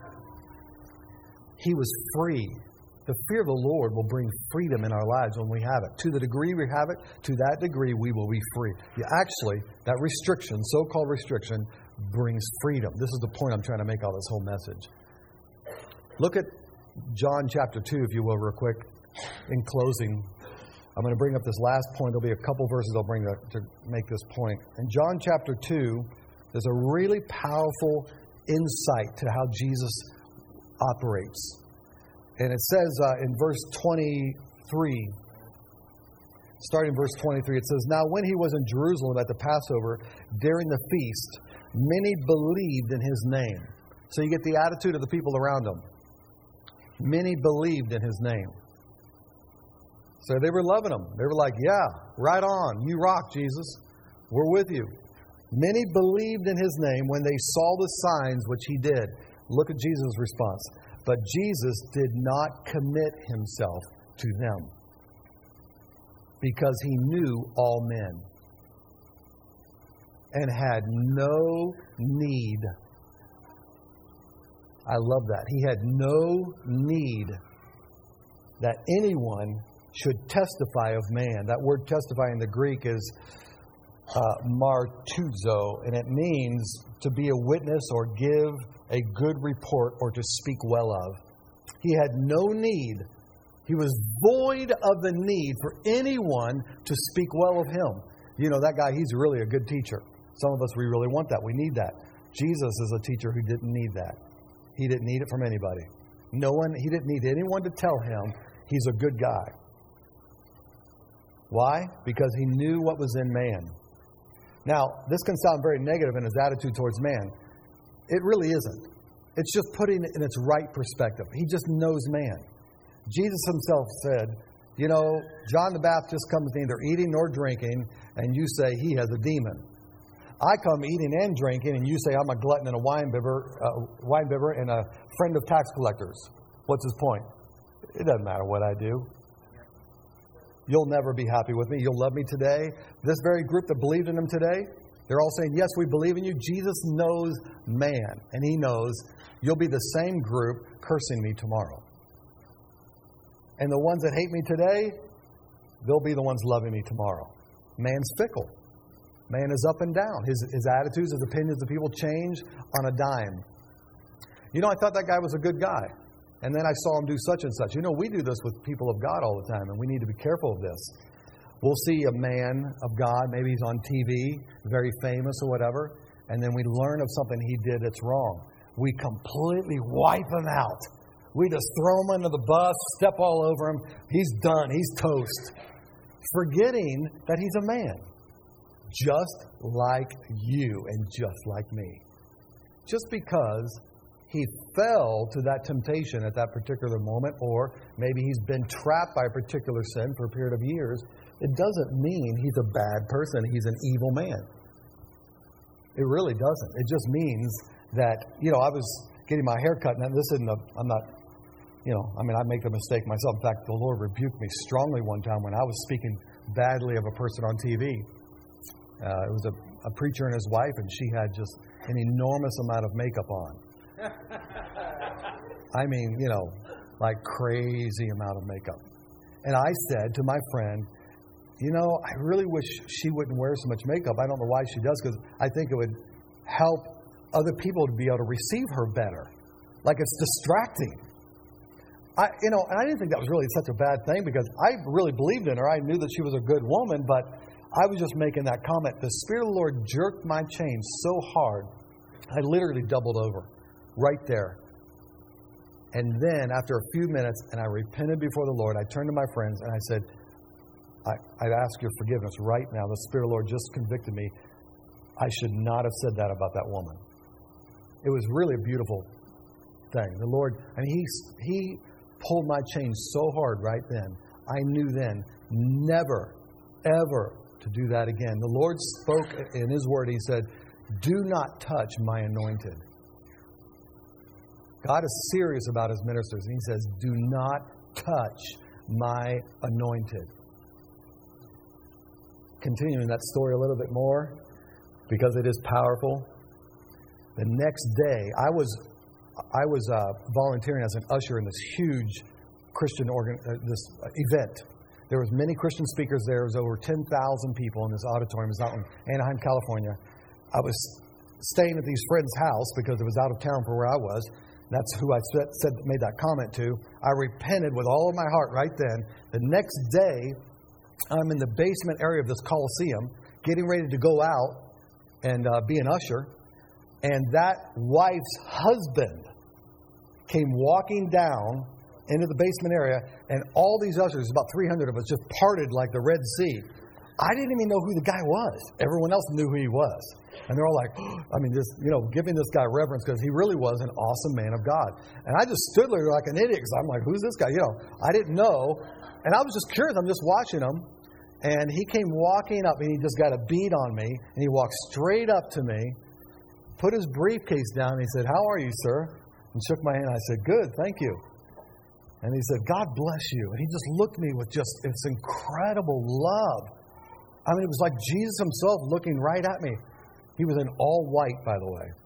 He was free. The fear of the Lord will bring freedom in our lives when we have it. To the degree we have it, to that degree we will be free. Yeah, actually, that restriction, so-called restriction, brings freedom. This is the point I'm trying to make out of this whole message. Look at John chapter two, if you will, real quick. In closing, I'm going to bring up this last point. There'll be a couple verses I'll bring to, to make this point. In John chapter two, there's a really powerful insight to how Jesus operates. And it says uh, in verse twenty-three, starting verse twenty-three, it says, "Now when He was in Jerusalem at the Passover, during the feast, many believed in His name." So you get the attitude of the people around Him. Many believed in His name. So they were loving Him. They were like, "Yeah, right on. You rock, Jesus. We're with you." Many believed in His name when they saw the signs which He did. Look at Jesus' response. "But Jesus did not commit Himself to them because He knew all men and had no need." I love that. He had no need that anyone should testify of man. That word testify in the Greek is uh, martuzo, and it means to be a witness or give a good report or to speak well of. He had no need. He was void of the need for anyone to speak well of Him. You know, that guy, he's really a good teacher. Some of us, we really want that. We need that. Jesus is a teacher who didn't need that. He didn't need it from anybody. No one, he didn't need anyone to tell him he's a good guy. Why? Because He knew what was in man. Now, this can sound very negative in His attitude towards man. It really isn't. It's just putting it in its right perspective. He just knows man. Jesus Himself said, you know, John the Baptist comes neither eating nor drinking, and you say he has a demon. I come eating and drinking, and you say I'm a glutton and a winebibber, uh, winebibber and a friend of tax collectors. What's his point? It doesn't matter what I do. You'll never be happy with me. You'll love me today. This very group that believed in Him today, they're all saying, yes, we believe in you. Jesus knows man, and He knows you'll be the same group cursing me tomorrow. And the ones that hate me today, they'll be the ones loving me tomorrow. Man's fickle. Man is up and down. His, his attitudes, his opinions of people change on a dime. You know, I thought that guy was a good guy. And then I saw him do such and such. You know, we do this with people of God all the time, and we need to be careful of this. We'll see a man of God, maybe he's on T V, very famous or whatever, and then we learn of something he did that's wrong. We completely wipe him out. We just throw him under the bus, step all over him. He's done. He's toast. Forgetting that he's a man. Just like you and just like me. Just because he fell to that temptation at that particular moment, or maybe he's been trapped by a particular sin for a period of years, it doesn't mean he's a bad person. He's an evil man. It really doesn't. It just means that, you know, I was getting my hair cut, and this isn't a, I'm not, you know, I mean, I make a mistake myself. In fact, the Lord rebuked me strongly one time when I was speaking badly of a person on T V. Uh, it was a, a preacher and his wife, and she had just an enormous amount of makeup on. I mean, you know, like crazy amount of makeup. And I said to my friend, you know, I really wish she wouldn't wear so much makeup. I don't know why she does, because I think it would help other people to be able to receive her better. Like, it's distracting. I, you know, and I didn't think that was really such a bad thing, because I really believed in her. I knew that she was a good woman, but I was just making that comment. The Spirit of the Lord jerked my chain so hard, I literally doubled over right there. And then after a few minutes, and I repented before the Lord, I turned to my friends and I said, I, I ask your forgiveness right now. The Spirit of the Lord just convicted me. I should not have said that about that woman. It was really a beautiful thing. The Lord, I mean, he, he pulled my chain so hard right then. I knew then never, ever to do that again. The Lord spoke in His Word. He said, do not touch my anointed. God is serious about His ministers. And He says, do not touch my anointed. Continuing that story a little bit more, because it is powerful. The next day, I was I was uh, volunteering as an usher in this huge Christian organ, uh, this event. There was many Christian speakers there. There was over ten thousand people in this auditorium. It was out in Anaheim, California. I was staying at these friends' house because it was out of town for where I was. That's who I said, said made that comment to. I repented with all of my heart right then. The next day, I'm in the basement area of this Coliseum, getting ready to go out and uh, be an usher. And that wife's husband came walking down into the basement area, and all these ushers, about three hundred of us, just parted like the Red Sea. I didn't even know who the guy was. Everyone else knew who he was. And they're all like, I mean, just, you know, giving this guy reverence, because he really was an awesome man of God. And I just stood there like an idiot, because I'm like, who's this guy? You know, I didn't know. And I was just curious. I'm just watching him. And he came walking up, and he just got a bead on me. And he walked straight up to me, put his briefcase down, and he said, how are you, sir? And shook my hand. I said, good, thank you. And he said, God bless you. And he just looked at me with just this incredible love. I mean, it was like Jesus Himself looking right at me. He was in all white, by the way.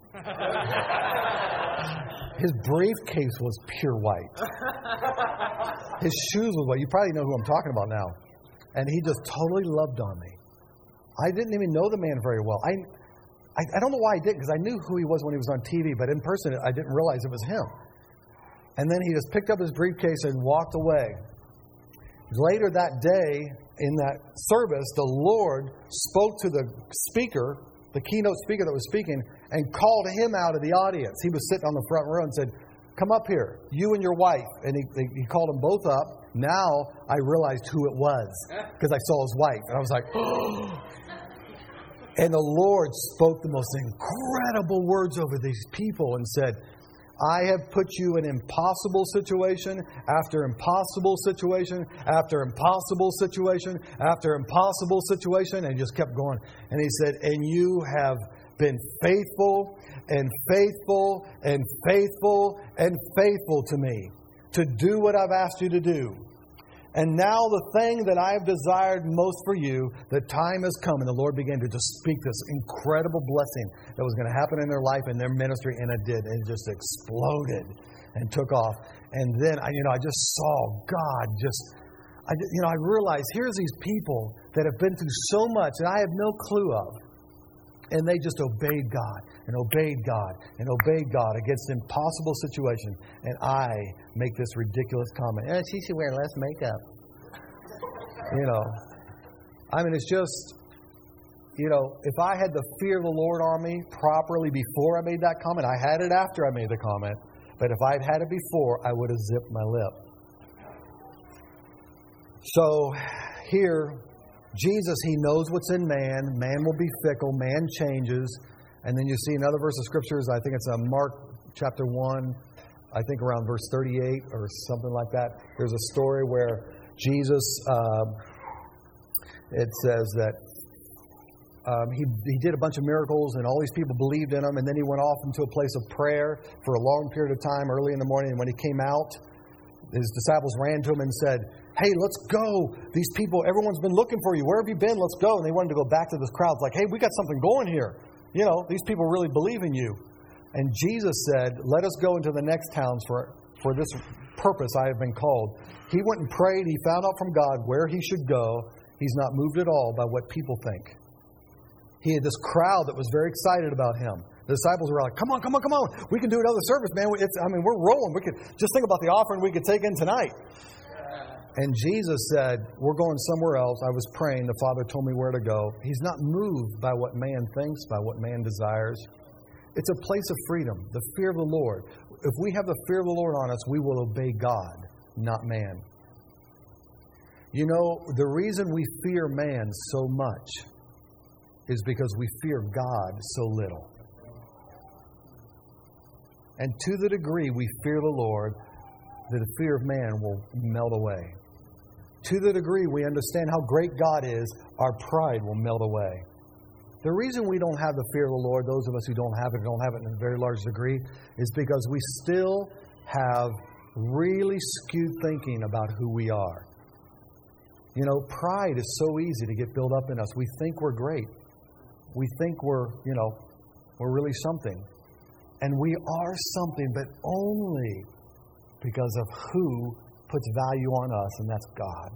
His briefcase was pure white. His shoes were white. You probably know who I'm talking about now. And he just totally loved on me. I didn't even know the man very well. I I, I don't know why I didn't, because I knew who he was when he was on T V, but in person, I didn't realize it was him. And then he just picked up his briefcase and walked away. Later that day, in that service, the Lord spoke to the speaker, the keynote speaker that was speaking, and called him out of the audience. He was sitting on the front row and said, come up here, you and your wife. And he, he called them both up. Now I realized who it was, because I saw his wife. And I was like, oh. And the Lord spoke the most incredible words over these people and said, I have put you in impossible situation after impossible situation after impossible situation after impossible situation. And he just kept going. And he said, and you have been faithful and faithful and faithful and faithful to me to do what I've asked you to do. And now the thing that I have desired most for you, the time has come. And the Lord began to just speak this incredible blessing that was going to happen in their life and their ministry. And it did. And it just exploded and took off. And then, I, you know, I just saw God just, I, you know, I realized here's these people that have been through so much that I have no clue of. And they just obeyed God and obeyed God and obeyed God against an impossible situation. And I make this ridiculous comment. Eh, she should wear less makeup. You know, I mean, it's just, you know, if I had the fear of the Lord on me properly before I made that comment, I had it after I made the comment. But if I'd had it before, I would have zipped my lip. So here, Jesus, He knows what's in man. Man will be fickle. Man changes. And then you see another verse of Scriptures. I think it's uh, Mark chapter one, I think around verse thirty-eight or something like that. There's a story where Jesus, uh, it says that um, he, he did a bunch of miracles and all these people believed in Him. And then He went off into a place of prayer for a long period of time early in the morning. And when He came out, his disciples ran to him and said, hey, let's go. These people, everyone's been looking for you. Where have you been? Let's go. And they wanted to go back to this crowd. It's like, hey, we got something going here. You know, these people really believe in you. And Jesus said, let us go into the next towns for, for this purpose I have been called. He went and prayed. He found out from God where he should go. He's not moved at all by what people think. He had this crowd that was very excited about him. The disciples were like, come on, come on, come on. We can do another service, man. It's, I mean, we're rolling. We could just think about the offering we could take in tonight. And Jesus said, we're going somewhere else. I was praying. The Father told me where to go. He's not moved by what man thinks, by what man desires. It's a place of freedom, the fear of the Lord. If we have the fear of the Lord on us, we will obey God, not man. You know, the reason we fear man so much is because we fear God so little. And to the degree we fear the Lord, the fear of man will melt away. To the degree we understand how great God is, our pride will melt away. The reason we don't have the fear of the Lord, those of us who don't have it, don't have it in a very large degree, is because we still have really skewed thinking about who we are. You know, pride is so easy to get built up in us. We think we're great. We think we're, you know, we're really something. And we are something, but only because of who puts value on us, and that's God.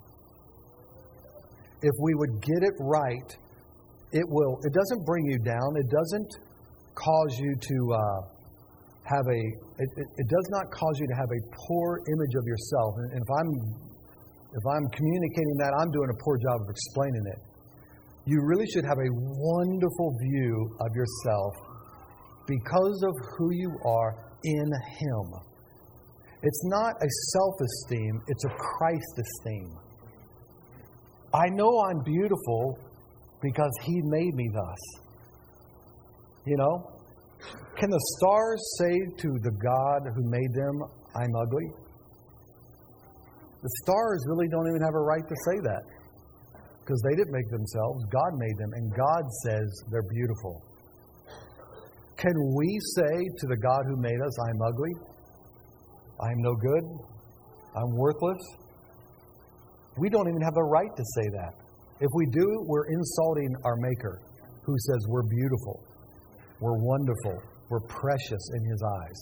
If we would get it right, it will. It doesn't bring you down. It doesn't cause you to uh, have a. It, it, it does not cause you to have a poor image of yourself. And, and if I'm, if I'm communicating that, I'm doing a poor job of explaining it. You really should have a wonderful view of yourself because of who you are in Him. It's not a self-esteem, it's a Christ-esteem. I know I'm beautiful because He made me thus. You know? Can the stars say to the God who made them, I'm ugly? The stars really don't even have a right to say that. Because they didn't make themselves. God made them. And God says they're beautiful. Can we say to the God who made us, I'm ugly? I'm no good? I'm worthless? We don't even have the right to say that. If we do, we're insulting our Maker, who says we're beautiful, we're wonderful, we're precious in His eyes.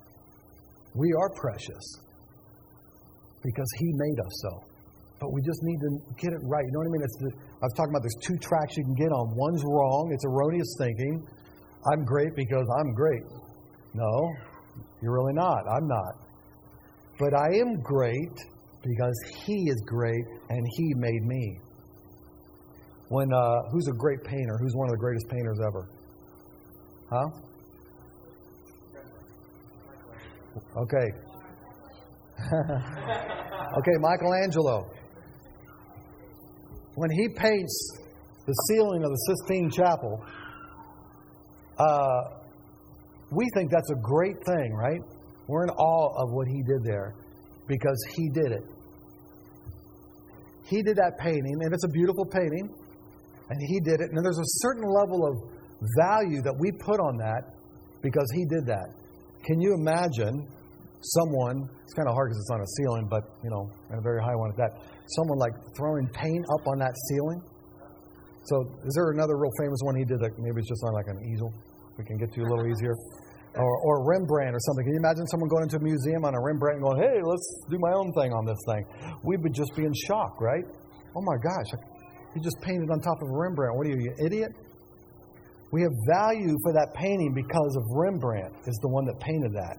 We are precious because He made us so. But we just need to get it right. You know what I mean? It's the, I was talking about there's two tracks you can get on. One's wrong. It's erroneous thinking. I'm great because I'm great. No, you're really not. I'm not. But I am great because He is great and He made me. When uh, who's a great painter? Who's one of the greatest painters ever? Huh? Okay. Okay, Michelangelo. When he paints the ceiling of the Sistine Chapel, uh, we think that's a great thing, right? We're in awe of what he did there because he did it. He did that painting, and it's a beautiful painting, and he did it. And there's a certain level of value that we put on that because he did that. Can you imagine someone, it's kind of hard because it's on a ceiling, but, you know, and a very high one at that, someone like throwing paint up on that ceiling? So is there another real famous one he did that maybe it's just on like an easel? We can get to a little easier. Or, or Rembrandt or something. Can you imagine someone going into a museum on a Rembrandt and going, hey, let's do my own thing on this thing? We would just be in shock, right? Oh my gosh, you just painted on top of a Rembrandt. What are you, you idiot? We have value for that painting because of Rembrandt is the one that painted that.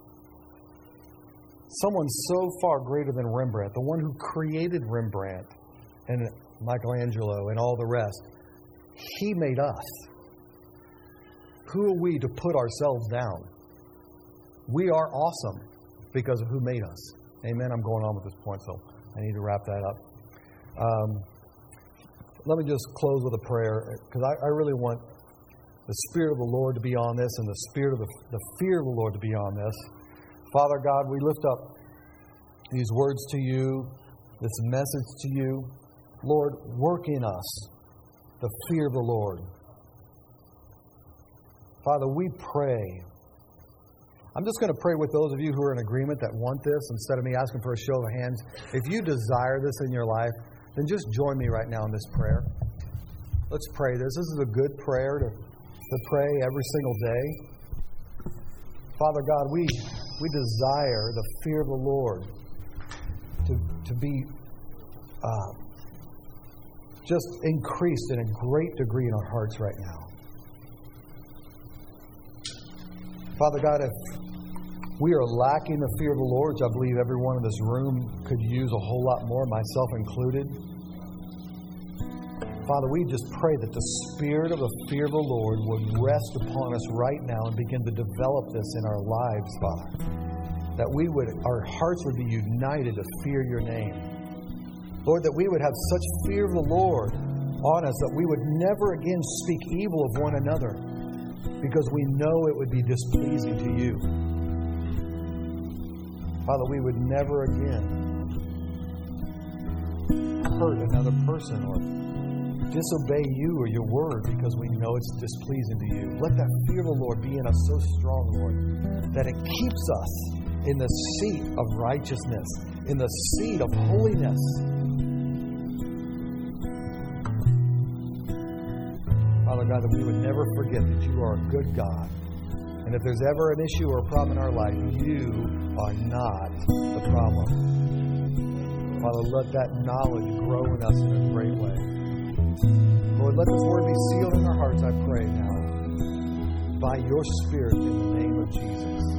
Someone so far greater than Rembrandt, the one who created Rembrandt and Michelangelo and all the rest, he made us. Who are we to put ourselves down? We are awesome because of who made us. Amen. I'm going on with this point, so I need to wrap that up. Um, let me just close with a prayer because I, I really want the Spirit of the Lord to be on this and the Spirit of the, the fear of the Lord to be on this. Father God, we lift up these words to you, this message to you. Lord, work in us the fear of the Lord. Father, we pray. I'm just going to pray with those of you who are in agreement that want this, instead of me asking for a show of hands. If you desire this in your life, then just join me right now in this prayer. Let's pray this. This is a good prayer to, to pray every single day. Father God, we we desire the fear of the Lord to, to be uh, just increased in a great degree in our hearts right now. Father God, if we are lacking the fear of the Lord, which I believe everyone in this room could use a whole lot more, myself included. Father, we just pray that the spirit of the fear of the Lord would rest upon us right now and begin to develop this in our lives, Father. That we would, our hearts would be united to fear your name. Lord, that we would have such fear of the Lord on us that we would never again speak evil of one another, because we know it would be displeasing to you. Father, we would never again hurt another person or disobey you or your word because we know it's displeasing to you. Let that fear of the Lord be in us so strong, Lord, that it keeps us in the seat of righteousness, in the seat of holiness. Father God, that we would never forget that you are a good God. And if there's ever an issue or a problem in our life, you are not the problem. Father, let that knowledge grow in us in a great way. Lord, let this word be sealed in our hearts, I pray now, by your Spirit in the name of Jesus.